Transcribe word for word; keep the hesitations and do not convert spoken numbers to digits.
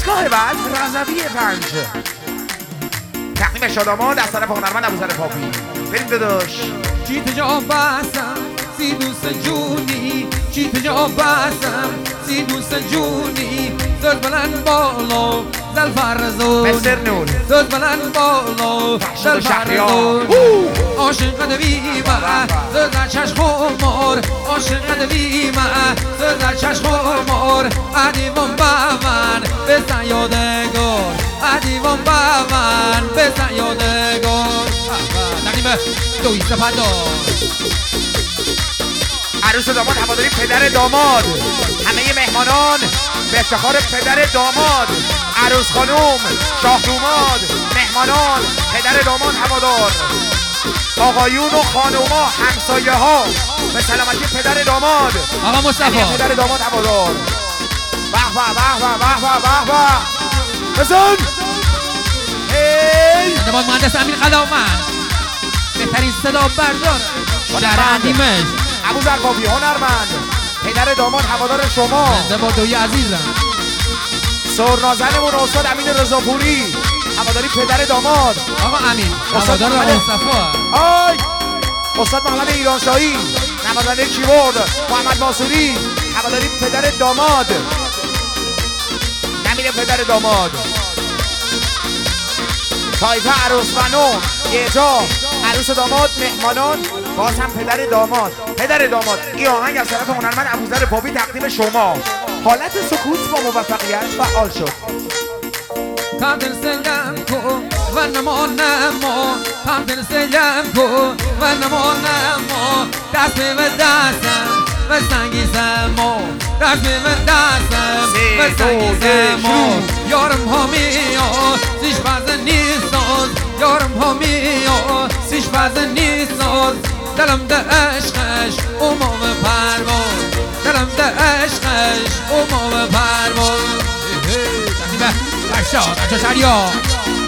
ایستگاه بعد رضوی پنج تقدیم شاداماد از طرف هنرمند ابوذر پاپی. بریم داداش. چی تو جا بستم سی دوست جونی، چی تو جا بستم سی دوست جونی، زد بلند بالا زل فرزونی، مستر نور زد بلند بالا زل فرزونی، عاشق دویمه زد چشم خمار، عاشق دویمه زد چشم خمار، عدیوان با من بزن یادگار، عدیوان با من بزن یادگار. تقدیم دویست پدار عروس و داماد هواداری پدر داماد، همه مهمانان به افتخار پدر داماد، عروس خانوم، شاه دوماد، مهمانان، پدر داماد هوادار، آقایون و خانوما، همسایه ها به سلامتی پدر داماد. آقا مصطفی پدر داماد هوادار. به به به به به به به بزن. هی داماد مهندس امین قلامند، بهترین صدا بردار شهر اندیمش، ابوذر پاپی هنرمند، پدر داماد هوادار شما. زنده با دوی عزیزم. سرنازنمون استاد امین رضاپوری هواداری پدر داماد. آقا امین هوادار مصطفی. آی استاد محمد ایرانشاهی نوازنده کیبورد، محمد ماسوری هواداری پدر داماد، امین پدر داماد. تایفه عروس بنو یه جا عروس داماد، مهمانان، باز هم پدر داماد. پدر داماد این آهنگ از طرف هنرمند ابوذر پاپی تقدیم شما. حالت سکوت با موفقیت فعال شد. کامدن سلام کو و نمو نمو، کامدن سلام کو و نمو نمو، دست به دستم و سنگی زمو، دست به دستم و سنگی زمو، یارم همیا سیش بازن نیستاز، یارم همیا سیش بازن نیستاز، دلم ده عشقش امام پرواز، دلم ده عشقش امام پرواز. تقدیم فرشاد بچه شریا